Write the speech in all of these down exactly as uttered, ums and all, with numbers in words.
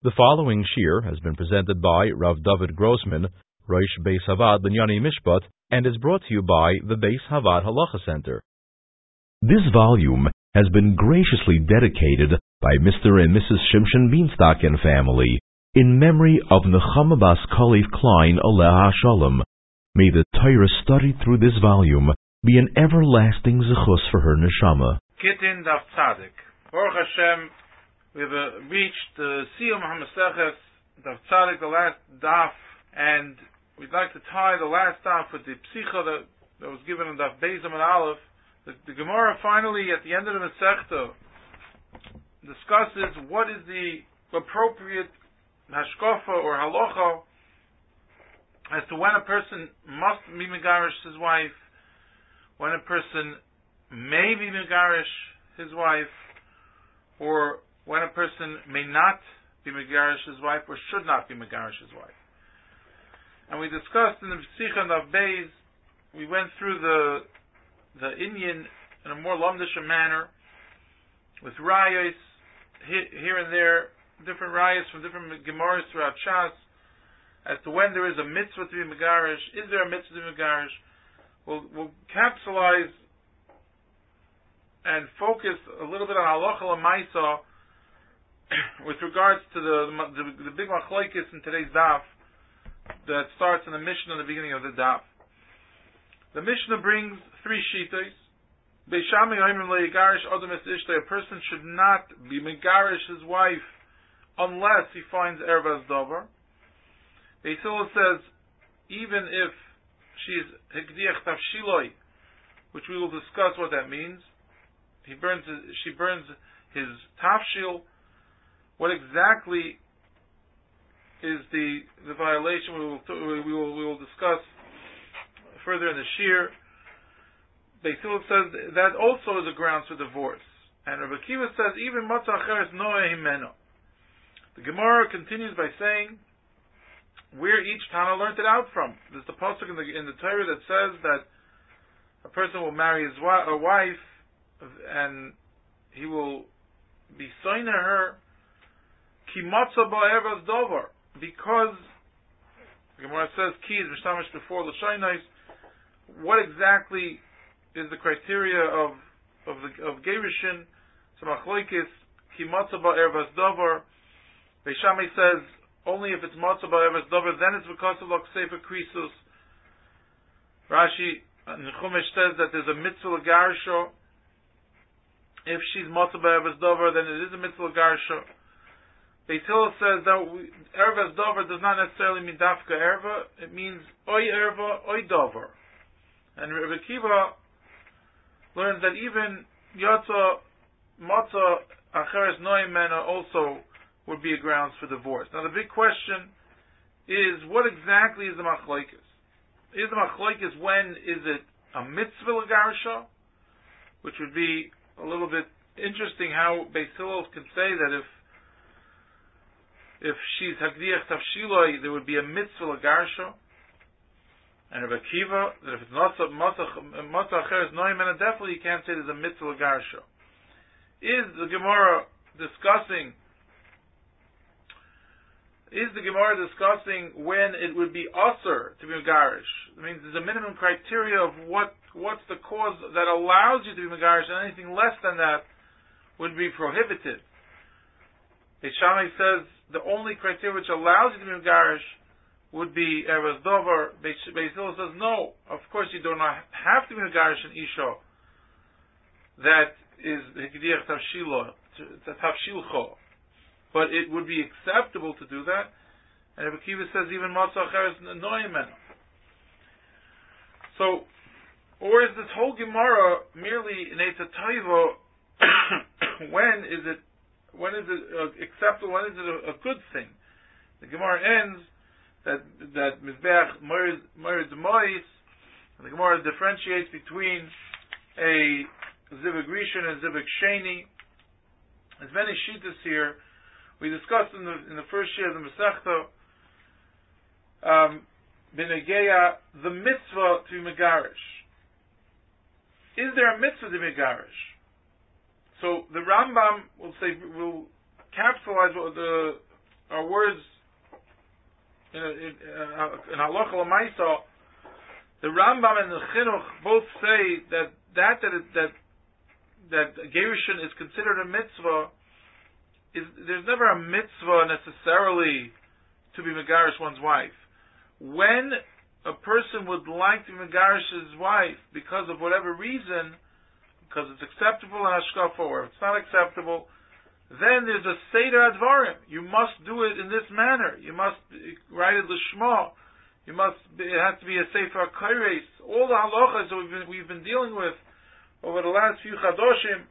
The following shir has been presented by Rav David Grossman, Rosh Beis Havad Binyani Mishpat, and is brought to you by the Beis Havad Halacha Center. This volume has been graciously dedicated by Mister and Missus Shimshon Bienstock and family in memory of Nechama Bas Kalev Klein Aleha Shalom. May the Torah studied through this volume be an everlasting zechus for her neshama. Gittin Daf Tzadik. Baruch Hashem, we have uh, reached the Siyum HaMaseches Daf Tzadik, the last daf, and we'd like to tie the last daf with the psicha that, that was given in Daf Beis and Aleph. The, the Gemara finally, at the end of the Masechta, discusses what is the appropriate hashkafa or halacha as to when a person must be megarish his wife, when a person may be megarish his wife, or when a person may not be megarish his wife or should not be megarish his wife. And we discussed in the Psicha of Beis, we went through the the Inyan in a more lumdish manner, with rayos here and there, different rayos from different gemaras throughout Shas, as to when there is a mitzvah to be megarish. Is there a mitzvah to be megarish? We'll, we'll capsulize and focus a little bit on halacha l'maisa with regards to the, the the big machlokes in today's daf that starts in the Mishnah in the beginning of the daf. The Mishnah brings three shitos. Beishami oimrim le'yigarish odom es ishtay. A person should not be megarish his wife unless he finds ervas dover. Beis Hillel says even if she's hekdiach tafshiloi, which we will discuss what that means. He burns. She burns his tafshil. What exactly is the the violation? We will we will we will discuss further in the shir. Beis Hillel says that also is a grounds for divorce, and Rabbi Akiva says even matzah acheres noah himeno. The Gemara continues by saying where each Tana learned it out from. There's the pasuk in the in the Torah that says that a person will marry his wa- a wife and he will be soiner her ki matzah ba'ervas dover, because the Gemara says ki is mishtamish before l'shaynais. What exactly is the criteria of of the of gerushin? So machlokes ki matzah ba'ervas dover. Beis Shammai says only if it's matzah ba'ervas dover, then it's because of l'ksefer krisus. Rashi in Chumash says that there's a mitzvah l'garsho. If she's matzah ba'ervas dover, then it is a mitzvah l'garsho. Beis Hillel says that ervas dover does not necessarily mean dafka erva. It means oy erva, oy dover. And Rabbi Akiva learns that even yotza matzah acheres noimena also would be a grounds for divorce. Now the big question is, what exactly is the machlokes? Is the machlokes when is it a mitzvah l'garsha, which would be a little bit interesting how Beis Hillel can say that if if she's hagdiach tafshiloi, there would be a mitzvah l'garsha, and Rabbi Akiva that if it's matzah acheres noimena, definitely you can't say there's a mitzvah l'garsha. Is the Gemara discussing? Is the Gemara discussing when it would be usher to be megarish? It means there's a minimum criteria of what what's the cause that allows you to be megarish, and anything less than that would be prohibited. Beis Shammai says the only criteria which allows you to be megarish would be ervas dover. Beis Hillel says no. Of course, you do not have to be megarish an isha that is hekdiach tafshilcho. But it would be acceptable to do that. And Rabbi Akiva says even matzah acheres noimena. So, or is this whole Gemara merely an Eitz Taiva? When is it? When is it uh, acceptable? When is it a, a good thing? The Gemara ends that that mizbeach morid mois. The Gemara differentiates between a zivug rishon and zivug sheni. There's many shittas here. We discussed in the in the first year of the Masechta, um, B'negeya, the mitzvah to be megarish. Is there a mitzvah to be megarish? So the Rambam will say will capsulize what the or in, uh, in Halacha L'Maisa, the Rambam and the Chinuch both say that that that that, that Gerushin is considered a mitzvah. Is there's never a mitzvah necessarily to be megarish one's wife. When a person would like to be megarish his wife because of whatever reason, because it's acceptable in Hashkafa or it's not acceptable, then there's a Seder Advarim. You must do it in this manner. You must write it Lishma. You must, it has to be a Sefer HaKoros. All the halachas that we've been, we've been dealing with over the last few Chadoshim.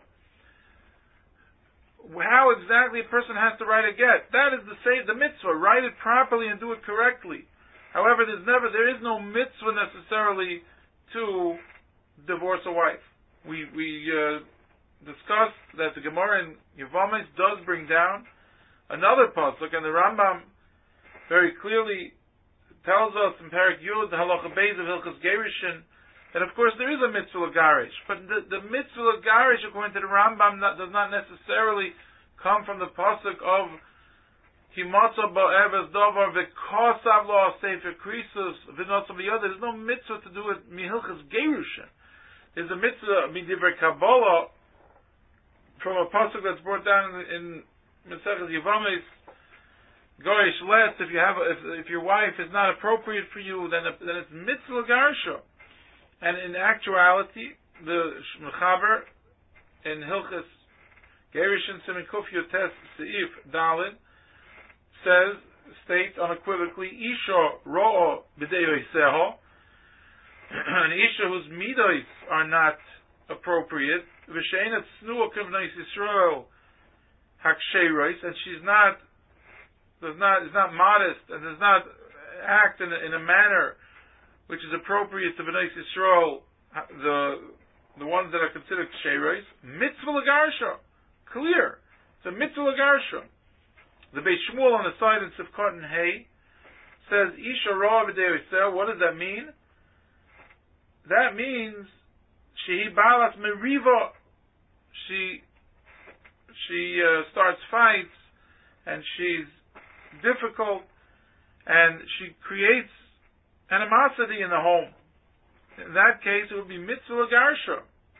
How exactly a person has to write a get. That is the say, the mitzvah. Write it properly and do it correctly. However, there's never, there is no mitzvah necessarily to divorce a wife. We, we, uh, discussed that the Gemara in Yevamos does bring down another pasuk, and the Rambam very clearly tells us in Parak Yud, the Halacha Beis of Hilchos Gerushin, that of course there is a mitzvah garish, but the, the mitzvah garish, according to the Rambam, not, does not necessarily come from the pasuk of Himatza ba'eves davar v'kosav lo sefer krisus v'notzam b'yodah. There's no mitzvah to do with Hilchos Gerushin. There's a mitzvah midivre Kabbalah from a pasuk that's brought down in Masechet Yevamos, Goyish lest if you have if if your wife is not appropriate for you, then then it's mitzvah garsha. And in actuality, the Mechaber in Hilchos Gerushin Siman Kuf Yotes Seif Dalid says states unequivocally Isha Ro'o B'dei Yoseho, an Isha whose midos are not appropriate, V'she'enat snua k'vnei Yisrael haksheiros, and she's not, does not, is not modest and does not act in a, in a manner which is appropriate to Bnei Yisrael, the the ones that are considered ksheiros. Mitzvah l'garsha, clear. It's a mitzvah l'garsha. The Beit Shmuel on the side in Sivkot and Hay says Isha Ro'ah B'dei Yisrael. What does that mean? That means Shehi Balas Meriva. She she uh, starts fights, and she's difficult, and she creates animosity in the home. In that case, it would be mitzvah garsha.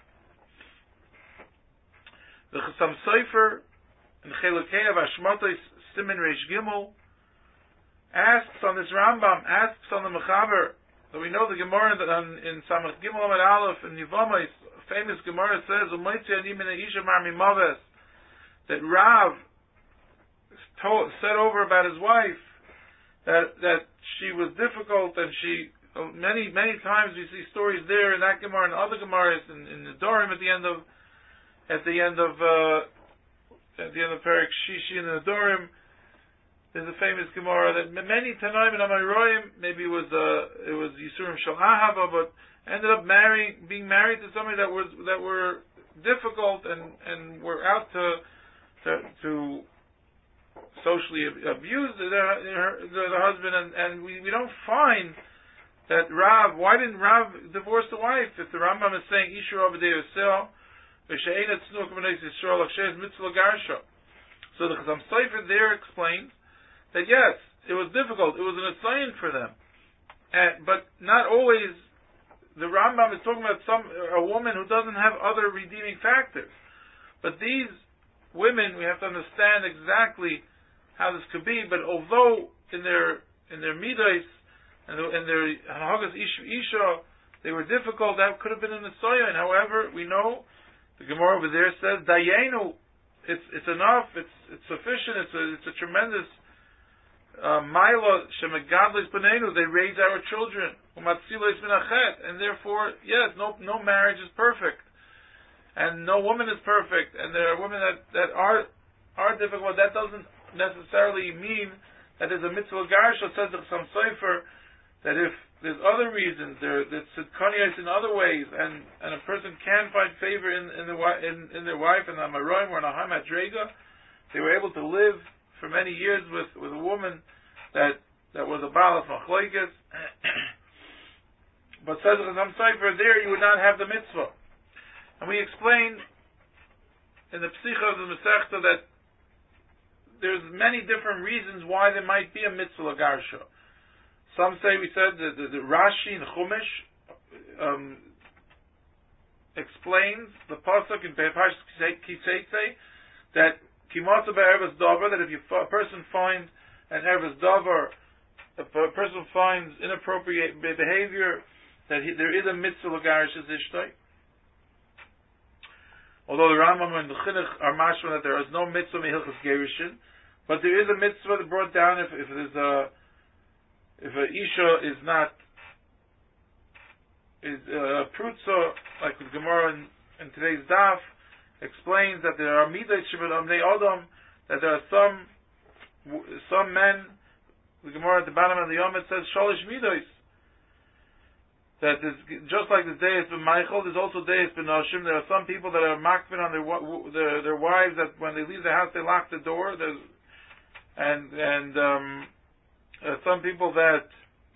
The Chassam Sofer in Chelukei of Hashmatos Siman Reish Gimel asks on this Rambam, asks on the Mechaber. So we know the Gemara that on, in Samach Gimel Amud Aleph in Yevamos, a famous Gemara says, that Rav told, said over about his wife that that she was difficult, and she many many times we see stories there in that Gemara and other Gemaras in, in the Dorim at the end of at the end of uh, at the end of Perek Shishi in the Dorim. There's a famous Gemara that many Tanaim and Amayroim, maybe it was uh, it was Yisurim Shal Ahava, but ended up marrying, being married to somebody that was that were difficult and, and were out to to, to socially abuse the, the, the husband, and, and we, we don't find that Rav. Why didn't Rav divorce the wife? If the Rambam is saying Isha Rav B'dei Yosel, V'she'enat Tznuah K'vnei Yisrael L'Kshez Mitzvah Garsha. So the Chassam Sofer there explains that yes, it was difficult. It was an assign for them, and, but not always. The Rambam is talking about some a woman who doesn't have other redeeming factors. But these women, we have to understand exactly how this could be. But although in their in their midos and in their hagas isha isha they were difficult, that could have been in the soyan. However, we know the Gemara over there says dayenu. It's it's enough. It's it's sufficient. It's a it's a tremendous. Maila shemegadlis b'neinu, they raise our children. Umatzilos minachet, and therefore, yes, no no marriage is perfect, and no woman is perfect, and there are women that, that are are difficult. That doesn't necessarily mean that there's a mitzvah garsha. Says the Chassam Sofer that if there's other reasons, there there's tzidkanios in other ways, and, and a person can find favor in in, the, in, in their wife, and Amaroim or Naham Adrega, they were able to live for many years with, with a woman that that was a Baal of Machlokes. But says the Chassam Sofer, there you would not have the mitzvah. And we explained in the Psicha of the Masechta that there's many different reasons why there might be a mitzvah garsha. some say we said that the, the Rashi in Chumash um, explains the pasuk in Parshas Kiseitze that Kimotza be'ervas davar, that if you, a person finds an ervas davar, if a person finds inappropriate behavior, that he, there is a mitzvah l'garish his ishtay. Although the Rambam and the Chinuch are mashma that there is no mitzvah mehilchas gerushin, but there is a mitzvah that brought down if, if there's a if a isha is not is a prutza, like the Gemara in, in today's daf explains that there are midas shebadam they adam, that there are some some men. The Gemara at the bottom of the Yom it says shalish midas. That is just like the day has been Michael, there's also day has been Noshim. There are some people that are makbin on their, their their wives that when they leave the house they lock the door. There's, and and um, uh, some people that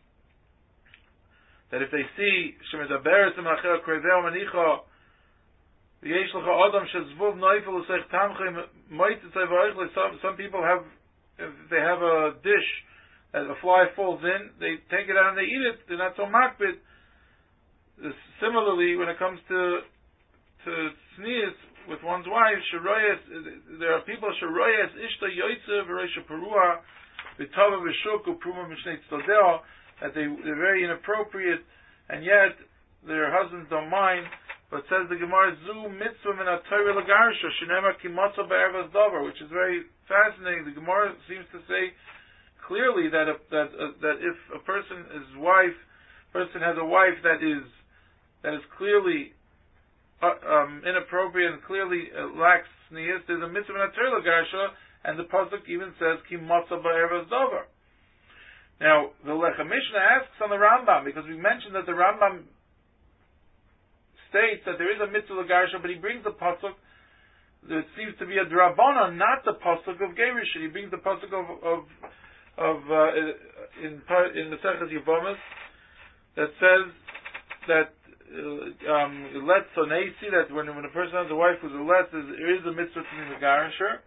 that if they see shemidaber semachel kreveo manicha yesh lecha adam shezvuv noifel usech tamchem moit tzayvayich. Some some people have, if they have a dish that a fly falls in, they take it out and they eat it. They're not so makbid. Similarly, when it comes to to sneeze with one's wife, sharoyas, there are people sharoyas ishta yoytze v'reisha perua v'tava v'shuk u'pruma mishnei tzodeo, that they they're very inappropriate, and yet their husbands don't mind. But says the Gemara, zu mitzvah min ha-Torah l'garsha shenemar kimotza be'ervas davar, which is very fascinating. The Gemara seems to say clearly that a, that uh, that if a person, his wife, person has a wife that is that is clearly uh, um, inappropriate and clearly uh, lacks sneers, there's a mitzvah in a Torah l'garsha, and the pasuk even says ki matzah ba'ervas davar. Now the Lechem Mishnah asks on the Rambam, because we mentioned that the Rambam states that there is a mitzvah l'garsha, but he brings the pasuk that seems to be a drabana, not the pasuk of Gerushin. He brings the pasuk of of of uh, in in the Seches Yevamos that says that uh, um let sonesi, that when when a person has a wife who's a let, there is a mitzvah to be megarisher.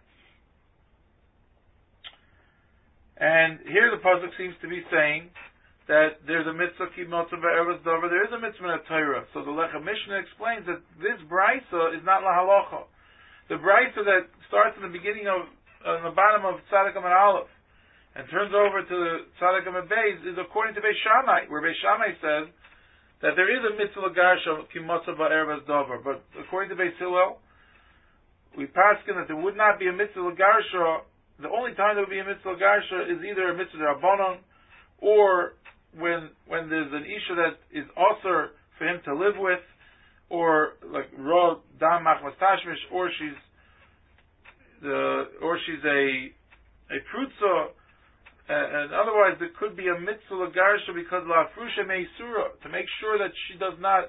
And here the pasuk seems to be saying that there's a mitzvah ki motzah be'ervas davar. There is a mitzvah in a Torah. So the Lechem Mishnah explains that this brisa is not lahalacha. The brisa that starts in the beginning of on the bottom of Tzadik and Aleph and turns over to Tzadik and Beis is according to Beis Shammai, where Beis Shammai says that there is a mitzvah l'garsha ki motzah be'ervas davar. But according to Beis Hillel, we paskin that there would not be a mitzvah l'garsha. The only time there would be a mitzvah l'garsha is either a mitzvah d'Rabbanan, or when when there's an isha that is also for him to live with, or like Ro Dam Machmas Tashmish, or she's the or she's a a prutza, and, and otherwise there could be a mitzvah l'garsha because la frusha meisura, to make sure that she does not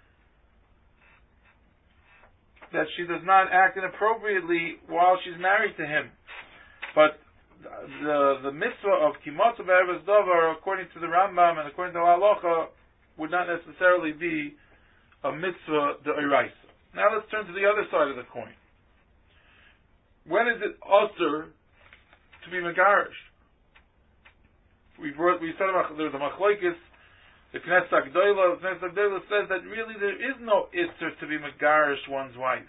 that she does not act inappropriately while she's married to him. But the the mitzvah of kimotza be'ervas davar, according to the Rambam and according to the halacha, would not necessarily be a mitzvah de'oraisa. Now let's turn to the other side of the coin. When is it usher to be megarish? We brought, we said about there's a machlokes. The Knesset Agdola, the Knesset Agdola says that really there is no isser to be megarish one's wife,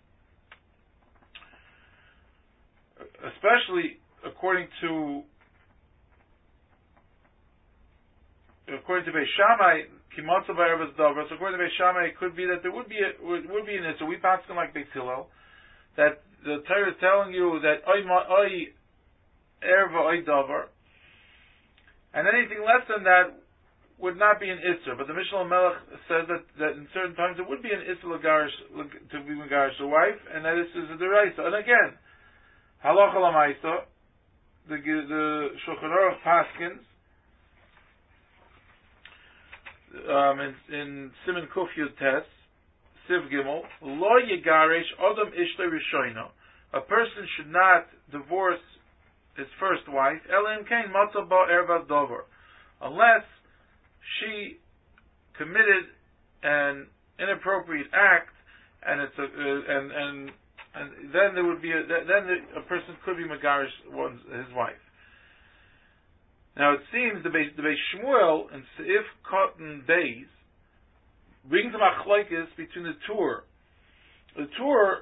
especially according to according to Beis Shammai, kimotza be'ervas davar. So according to Beis Shammai, it could be that there would be a, would, would be an issue. We pass them like Beis Hillel, that the Torah is telling you that oy oy erva oy davar, and anything less than that would not be an isser. But the Mishnah Melech says that, that in certain times it would be an isser l'garish, to be megarish the wife, and that is a deraisa. And again, halacha l'maisa, the the Shulchan Aruch paskins um, in, in Siman Kuf Yud Tes Siv Gimel, lo yigarish adam ishtay rishoina. A person should not divorce his first wife, elam kain matzah ba ervas davar, unless she committed an inappropriate act, and it's a uh, and and and then there would be a, then the, a person could be megarish one's his wife. Now it seems the Beis, the Beis Shmuel and Seif Cotton Beis brings a machlokes between the Tur. The Tur,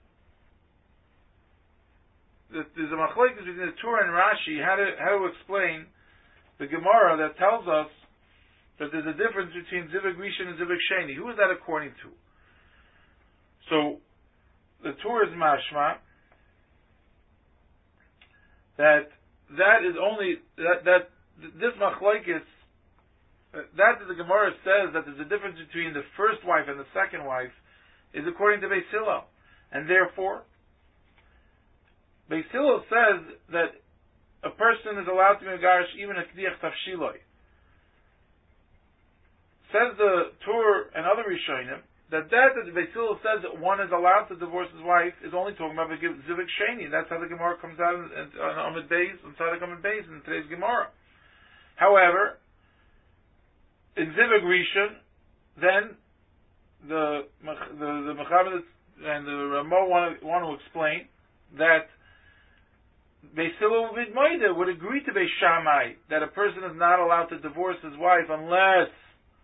there's a machlokes between the Tur and Rashi how to how to explain the Gemara that tells us that there's a difference between Zivug Rishon and Zivug Sheni. Who is that according to? So the Tur is mashma that that is only that that this machlokes that the Gemara says that there's a difference between the first wife and the second wife is according to Beis Hillel, and therefore Beis Hillel says that a person is allowed to be megarish even a k'diach tafshiloi. Says the Tur and other Rishonim that that that the Beis Hillel says that one is allowed to divorce his wife is only talking about Zivug Sheni. That's how the Gemara comes out on Amud Beis, on Tzaddik Amud Beis in today's Gemara. However, in Zivug Rishon, then the the the Mechaber and the Ramo want to want to explain that Beis Hillel would agree to Beis Shammai that a person is not allowed to divorce his wife unless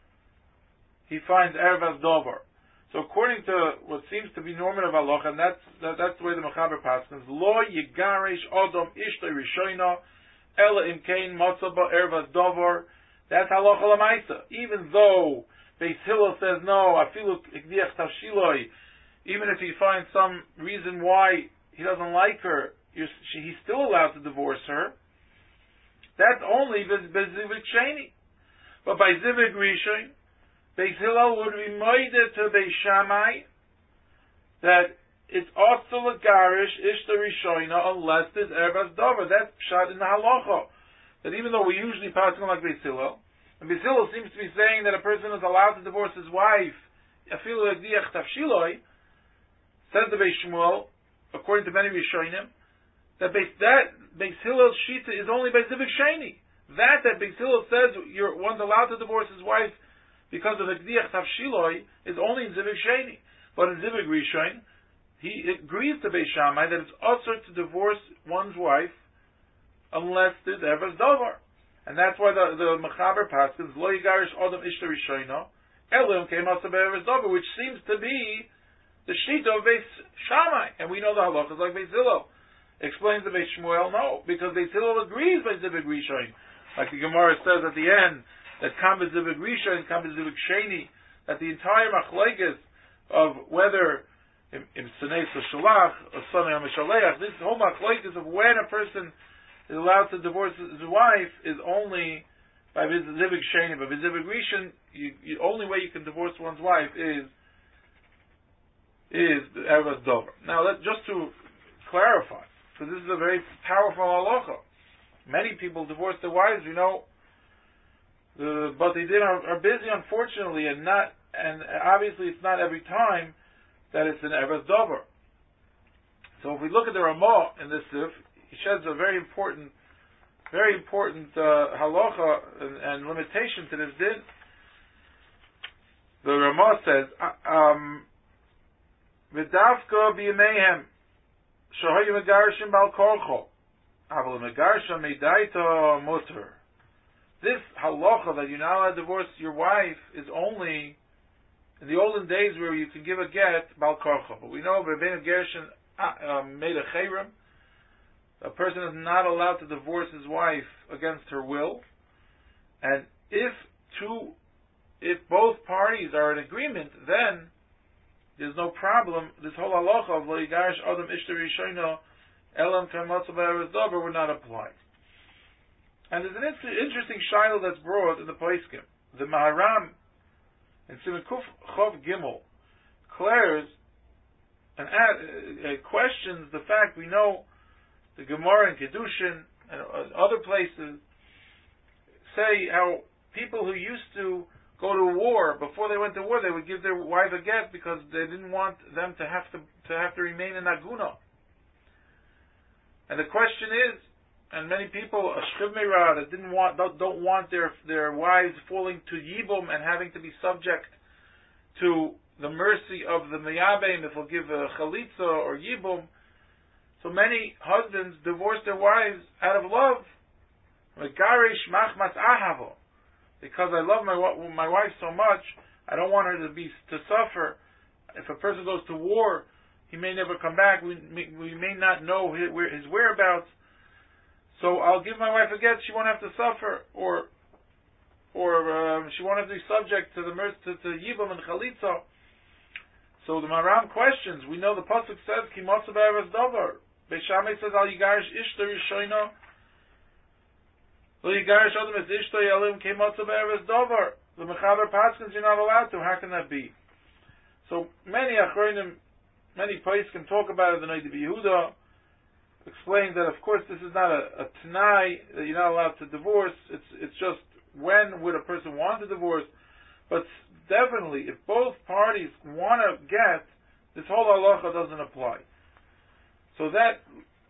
he finds Ervas Dover. So according to what seems to be normative halacha, and that's that, that's the way the Mechaber paskins, Lo Yigarish Odom Ishtay Rishoina Ela Imkein Matzaba Ervas Dover. That's halacha lamaisa. Even though Beis Hillel says no, afilu ikdiach tavshiloi, even if he finds some reason why he doesn't like her, you're, she, he's still allowed to divorce her. That's only bezivik sheni. But by zivik rishon, Beis Hillel would be moided to Beis Shammai that it's also legarish ishta rishoina unless there's erbas dover. That's pshat in the halacha. That even though we usually pass on like Beis Hillel, and Beis Hillel seems to be saying that a person is allowed to divorce his wife, afilu ekdiach tafshiloi, says the Beis Shmuel, according to many Rishonim, that Beis, that Beis Hillel's shita is only by Zivug Sheni. That that Beis Hillel says you're one's allowed to divorce his wife because of ekdiach tafshiloi is only in Zivug Sheni. But in Zivug Rishon, he agrees to Beis Shammai that it's also to divorce one's wife unless there's ever davar. And that's why the, the Mechaber paskins, Lo Yigarish Odom Ishta Rishoino, Elim came out to ever davar, which seems to be the shita of Beis Shammai. And we know the halachas like Beis Hillel. Explains the Beis Shmuel, no, because Beis Hillel agrees by Zivug Rishon. Like the Gemara says at the end, that Kam Zivug Rishon, Kam Zivug Sheni, that the entire machlekes of whether im Sanei Shalach or Sanei Mishaleach, this whole machlekes of when a person is allowed to divorce his wife is only by Zivug Sheni. But by Zivug Rishon, the only way you can divorce one's wife is is the Ervas Dover. Now, let, just to clarify, because this is a very powerful halacha. Many people divorce their wives, you know, the, but they did are, are busy, unfortunately, and not, and obviously it's not every time that it's an Ervas Dover. So if we look at the Ramah in this sif, he sheds a very important, very important uh, halacha and, and limitation to this din. The Ramah says, um, "V'davka b'yemeihem shahayu megarshim bal korcho, aval megarsha meidaito muter." This halacha that you're not allowed to divorce your wife is only in the olden days where you can give a get bal korcho. But we know Rebbeinu Gershon uh, made a chayrim. A person is not allowed to divorce his wife against her will, and if two, if both parties are in agreement, then there's no problem. This whole halacha of lo yigarish adam ishta rishono elam kamatzav eretz dover would not apply. And there's an inter- interesting shiloh that's brought in the Poskim. The Maharam in Siman Kuf Chov Gimel declares and add, uh, questions the fact we know the Gemara and Kedushin and other places say how people who used to go to war, before they went to war, they would give their wife a get because they didn't want them to have to to have to remain in Aguna. And the question is, and many people, a shchivmeira that didn't want don't, don't want their their wives falling to yibum and having to be subject to the mercy of the miyabim if they'll give a chalitza or yibum. So many husbands divorce their wives out of love. Like Megarish machmas ahavo. Because I love my my wife so much, I don't want her to be to suffer. If a person goes to war, he may never come back. We may, we may not know his, where, his whereabouts. So I'll give my wife a get. She won't have to suffer, or or um, she won't have to be subject to the to, to Yibam and Chalitza. So the Maram questions. We know the pasuk says Ki Motza Be'eres Davar. Beis Shammai says Al Yigarish Ishto Rishoino. Lo Yigarish Adam Es Ishto Yalim Ki Motza Be'eres Davar. The Mechaber Paskins, you're not allowed to. How can that be? So many Achronim, many places can talk about it. The Noda B'Yehuda explains that, of course, this is not a, a Tanai that you're not allowed to divorce. It's it's just when would a person want to divorce. But definitely, if both parties want to get, this whole halacha doesn't apply. So that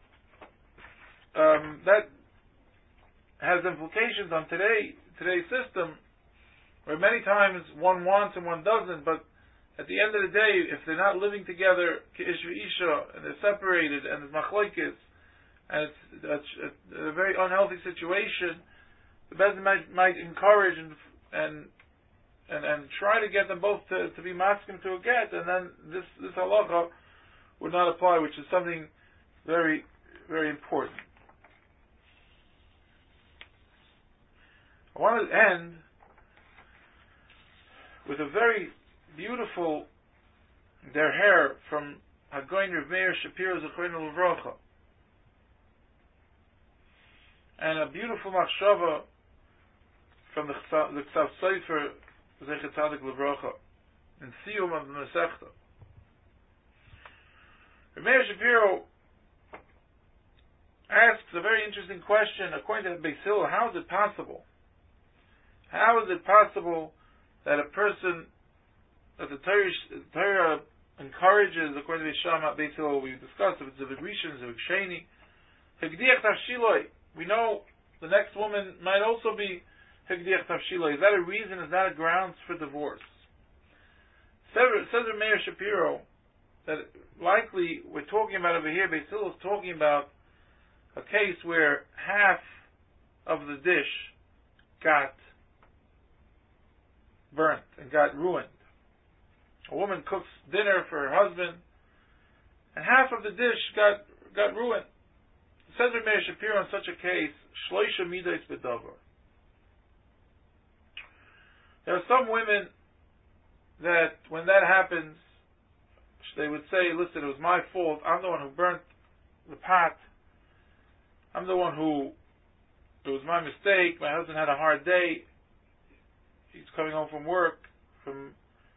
um, that has implications on today today's system, where many times one wants and one doesn't, but at the end of the day, if they're not living together, ki'ish v'isha, and they're separated, and there's machlokes, and it's, it's, it's a very unhealthy situation, the Bezdin might, might encourage and and and and try to get them both to, to be maskim to a get, and then this this halacha would not apply, which is something very very important. I want to end with a very beautiful derher from Hagoyin Rav Meir Shapiro Zechreinu Livrocha, and a beautiful machshava from the the Ksav Sofer Zecher Tzadik Livrocha in Siyum of the Masechta. Rav Meir Shapiro asks a very interesting question. According to Beis Hillel, how is it possible? How is it possible that a person, that the Torah, the Torah encourages, according to Beis Hillel, we discussed, if it's a Rishon, if it's a Sheni, Hegdiach Tavshiloi, we know the next woman might also be Hegdiach Tavshiloi. Is that a reason? Is that a grounds for divorce? Says Rav Meir Shapiro that likely we're talking about over here, Beis Hillel is talking about a case where half of the dish got burnt and got ruined. A woman cooks dinner for her husband, and half of the dish got got ruined. Says Rav Meir Shapiro in such a case, shloisha midos bedavar. There are some women that when that happens, they would say, listen, it was my fault. I'm the one who burnt the pot. I'm the one who, it was my mistake. My husband had a hard day. He's coming home from work, from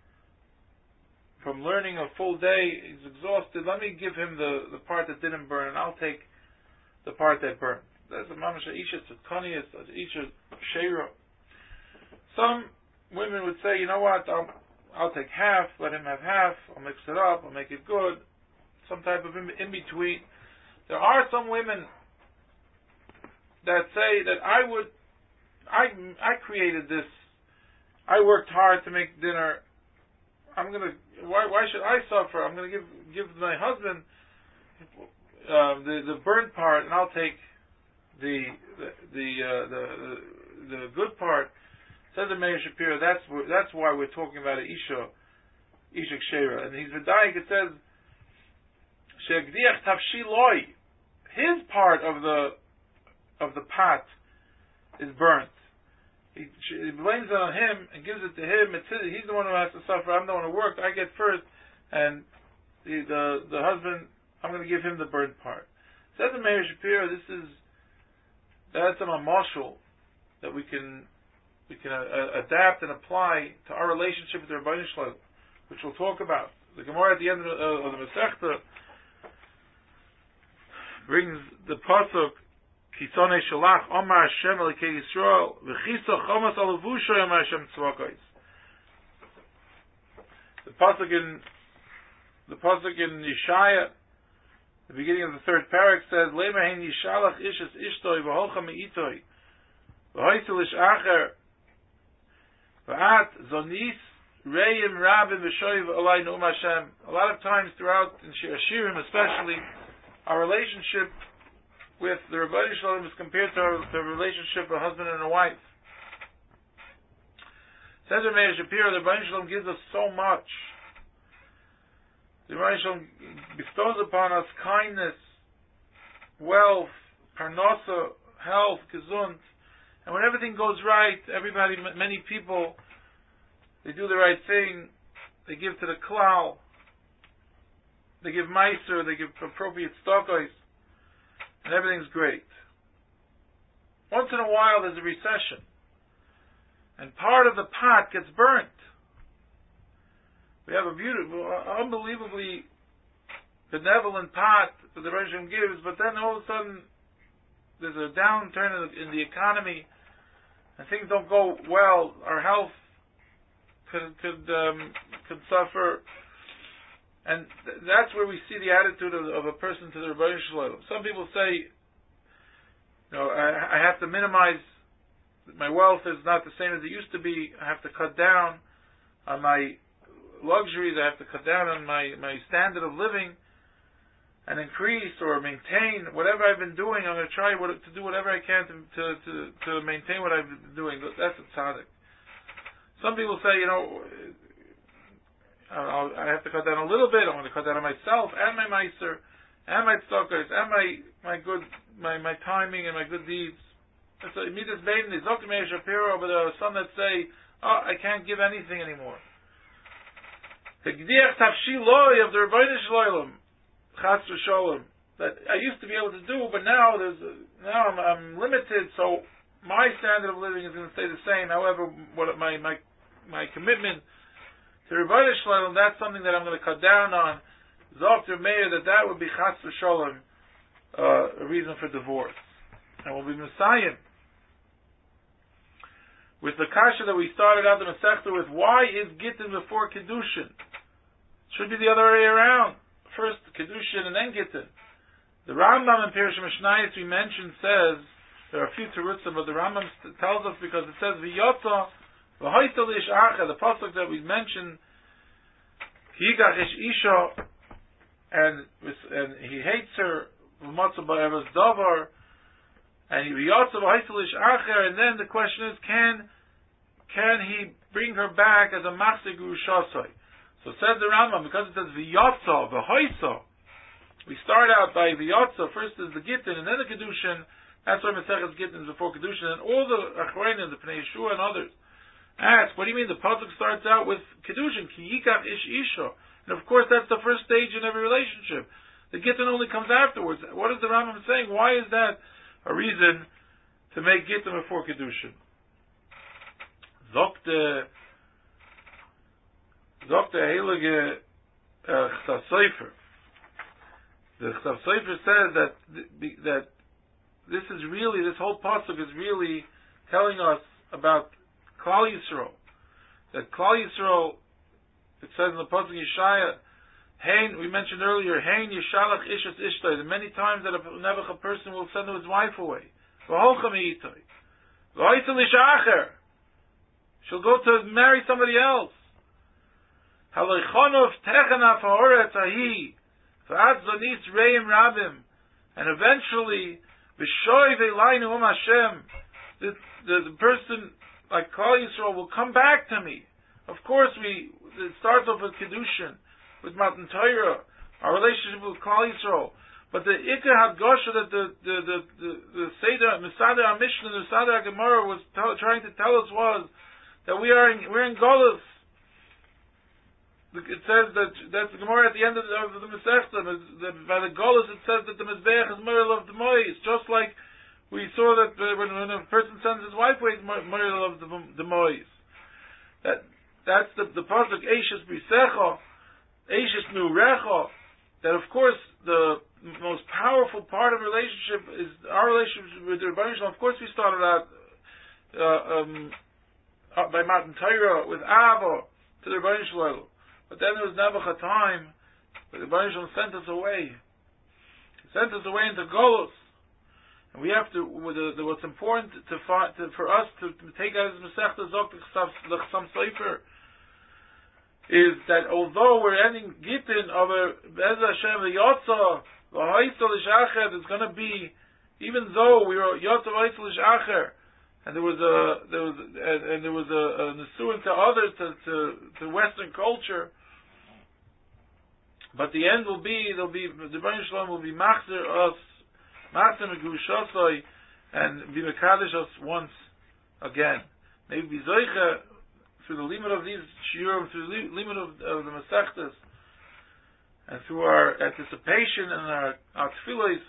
from learning a full day. He's exhausted. Let me give him the, the part that didn't burn, and I'll take the part that burned. That's a mamash isha tzedkanius, isha sheira. Some women would say, you know what, I'll, I'll take half, let him have half, I'll mix it up, I'll make it good. Some type of in, in between. There are some women that say that I would, I I created this. I worked hard to make dinner. I'm gonna. Why? Why should I suffer? I'm gonna give give my husband uh, the the burnt part, and I'll take the the the uh, the, the the good part. Says the Meir Shapiro. That's that's why we're talking about an isha isha kshera, and he's v'dayik. It says she'gdiach tavshiloi. His part of the of the pot is burnt. He, he blames it on him and gives it to him. It's his, he's the one who has to suffer. I'm the one who worked. I get first, and the the, the husband, I'm going to give him the burnt part. Says the Meir Shapiro, this is that's a marshal that we can we can uh, adapt and apply to our relationship with the Rebbeinu Shalom, which we'll talk about. The Gemara at the end of the, uh, of the Masechta brings the pasuk. Kisone Shalach Omar Hashem Elikei Yisrael V'chisa Chomas Alavusha Omar Hashem Tzvakos. The pasuk in the pasuk in Yeshaya, the beginning of the third parak says, "Le'mahen Yishalach Ishes Ishtoi V'holcha Me'itoi V'hoisil Ish Acher V'at Zonis Reim Rabim V'shoiv Olai Noam Hashem." A lot of times throughout in Shirim especially, our relationship with the Rebbeinu Shalom is compared to a, to a relationship of a husband and a wife. Says Meir Shapiro, the Rebbeinu Shalom gives us so much. The Rebbeinu Shalom bestows upon us kindness, wealth, parnasa, health, gesund, and when everything goes right, everybody, many people, they do the right thing. They give to the klal. They give meiser. They give appropriate stockos, and everything's great. Once in a while, there's a recession, and part of the pot gets burnt. We have a beautiful, unbelievably benevolent pot that the Rebbeinu Shalom gives, but then all of a sudden there's a downturn in the, in the economy, and things don't go well. Our health could could um, could suffer, and th- that's where we see the attitude of, of a person to the Rebbeinu Shalom. Some people say, you know, I, I have to minimize. My wealth is not the same as it used to be. I have to cut down on my luxuries. I have to cut down on my, my standard of living and increase or maintain whatever I've been doing. I'm going to try what, to do whatever I can to, to, to, to maintain what I've been doing. That's a tzaddik. Some people say, you know, I'll, I have to cut down a little bit. I'm going to cut down on myself and my meiser and my tzedakos and my, my good, my, my timing and my good deeds. So Midas Baden is Doctor Meir Shapiro, but there are some that say, oh, I can't give anything anymore. The Gdiach Tafshiloi of the Rebbeinu Shalom, Chas v'Sholom, that I used to be able to do, but now there's a, now I'm, I'm limited, so my standard of living is going to stay the same. However, what my my my commitment to Rebbeinu Shalom, that's something that I'm going to cut down on. Doctor Meir, that that would be Chas v'Sholom, uh, a reason for divorce, and will be Messiah. With the kasha that we started out the Masechta with, why is Gittin before Kedushin? Should be the other way around. First Kedushin and then Gittin. The Rambam in Pirush Mishnayos we mentioned says, there are a few terutzim, but the Rambam tells us because it says, V'yotza v'hoyta lish acha, the pasuk that we mentioned, Higach ish isha, and, and he hates her, v'matza ba'eres davar, and he and then the question is, can can he bring her back as a machzir gurushasai? So says the Rambam, because it says v'yotza v'hoisa, we start out by v'yotza. First is the gittin, and then the kedushin. That's why Maseches Gittin is before kedushin, and all the achronim, the Pnei Yeshua and others ask, what do you mean the pasuk starts out with kedushin? Ki yikav ish isha, and of course that's the first stage in every relationship. The gittin only comes afterwards. What is the Rambam saying? Why is that a reason to make Gittin before Kedushin? Zokte Zokte Heilige Chsav Sofer. The Chsav Sofer says that that this is really, this whole pasuk is really telling us about Klal Yisrael. That Klal Yisrael, it says in the pasuk Yeshaya, Hein, we mentioned earlier, Hein Yishalach Ishas Ishtay, the many times that a Nebuch, a person will send his wife away. V'holchem Eitay. V'hoitzel Ishacher. She'll go to marry somebody else. Haloichonov Techana Fa'oretz Ahi. V'ad Zonis Reim Rabim. And eventually, V'shoy V'elainu Um Hashem. The, the, the person, like Klal Yisrael, will come back to me. Of course, we, it starts off with Kedushin, with Matan Torah, our relationship with Klal Yisrael. But the Ikar Hadgosha that the the the the, the Seder Mesader HaMishnah, the Mesader HaGemara was t- trying to tell us was that we are in, we're in Golus. It says that that's the Gemara at the end of the, of the Masechta. That by the Golus it says that the Mizbeach is Muriel of the Mois, just like we saw that when, when a person sends his wife away, it's Muriel of the, the Mois. That that's the the pasuk Eishes Brisecha. Eishes Nurecha, that of course the most powerful part of relationship is our relationship with the Rebbeinu Shalom. Of course we started out uh, um, uh, by Matan Torah with Ava to the Rebbeinu Shalom. But then there was never a time where the Rebbeinu Shalom sent us away. He sent us away into Golus. And we have to, the, the, what's important to, find, to, for us to, to take out as Masechta Zok the Chasam Sofer is that although we're ending Gittin of a Bez Hashem V'yotza V'hoitzol Ishacher, there's going to be even though we were Yotav Eitzel Acher, and there was a there was and, and there was a, a nesuin to others to, to to Western culture, but the end will be there'll be the Rebbeinu Shalom will be machzer us, machzer megushasoi, and be mekadosh us once again. Maybe be zoicha through the limit of these shiurim, through the limit of, of the Masechtas, and through our anticipation and our our tefillos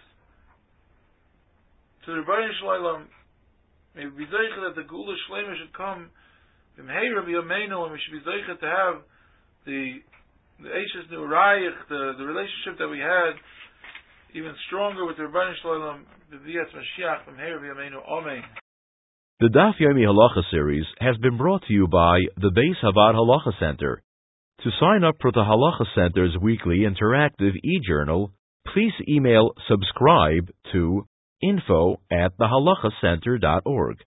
to the Rebbeinu Shalom. Maybe be zeicha that the Gula Shlema should come from Heira B'Yameinu, and we should be zeicha to have the the Eishes Neurayich, the the relationship that we had, even stronger with the Rebbeinu Shalom, the V'yas Mashiach from Heira B'Yameinu. Amen. The Daf Yomi Halacha series has been brought to you by the Beis Havad Halacha Center. To sign up for the Halacha Center's weekly interactive e-journal, please email subscribe to info at the halacha center dot org.